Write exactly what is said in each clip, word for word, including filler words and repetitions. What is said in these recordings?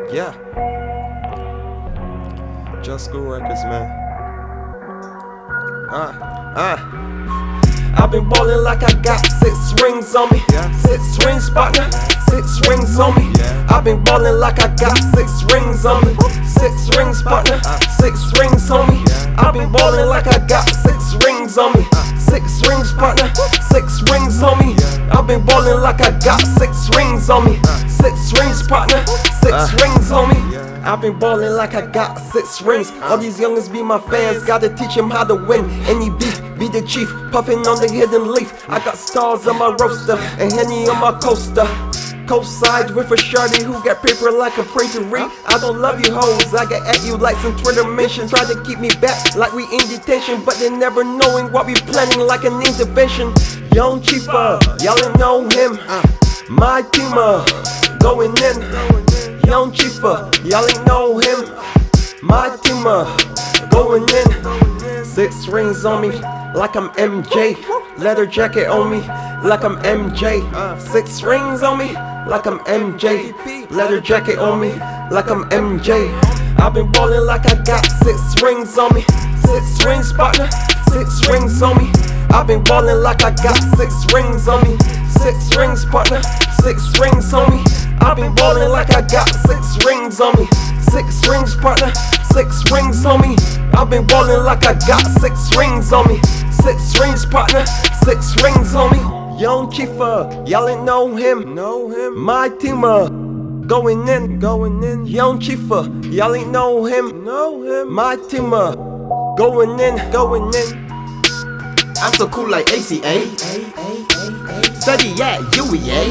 Yeah. Just School Records, man. Ah, ah. I've been ballin' like I got six rings on me. Yeah. Six rings, partner. Six rings on me. Yeah. I've been ballin' like I got six rings on me. Six rings, partner. Six rings on me. Yeah. I've been ballin' like I got six rings on me. Six rings, partner. Six rings on me. I've been ballin' like I got six rings on me. Six rings, partner. Six rings on me. I've been ballin' like I got six rings. All these youngins be my fans, gotta teach them how to win. Any beef, be the chief, puffin' on the hidden leaf. I got stars on my roaster and Henny on my coaster. Coastside with a shorty who got paper like a printery. I don't love you hoes, I get at you like some Twitter mention. Try to keep me back like we in detention, but they never knowing what we planning like an intervention. Young Chiefer, y'all ain't know him. My teamer, going in. Young Chiefer, y'all ain't know him. My teamer, going in. Six rings on me, like I'm M J. Leather jacket on me, like I'm M J. Six rings on me, like I'm M J. Leather jacket on me, like I'm M J. I've been ballin' like I got six rings on me. Six rings, partner, six rings on me. I've been ballin' like I got six rings on me. Six rings, partner, six rings on me. I've been ballin' like I got six rings on me. Six rings, partner, six rings on me. I've been ballin' like I got six rings on me. Six rings, partner, six rings on me. Young Chiefer, y'all ain't know him. Know him. My teamer, going in, going in. Young Chiefer, y'all ain't know him. Know him. My teamer, going in, going in. I'm so cool like A C A. Study at U E A.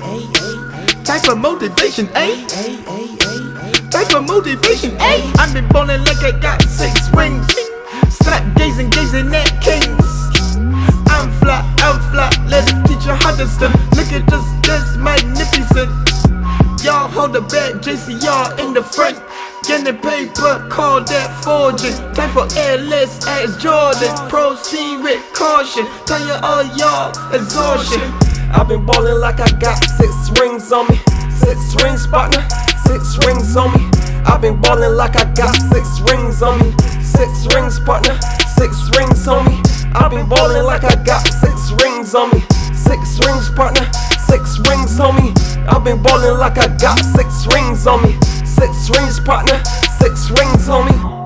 Time for motivation, eh? Time for motivation, eh? I've been ballin' like I got six rings. Slap gazing, gazing at kings. I'm fly, I'm fly. Let's teach you how to step. Look at this, this magnificent. Y'all hold the back, J C R in the front. Getting paper, call that forging. Time for airless as Jordan. Proceed with caution. Tell you all y'all exhaustion. I've been ballin' like I got six rings on me. Six rings, partner, six rings on me. I've been ballin' like I got six rings on me. Six rings, partner, six rings on me. I've been ballin' like I got six rings on me. Six rings, partner, six rings on me. I've been ballin' like I got six rings on me. Six rings, partner, six rings on me.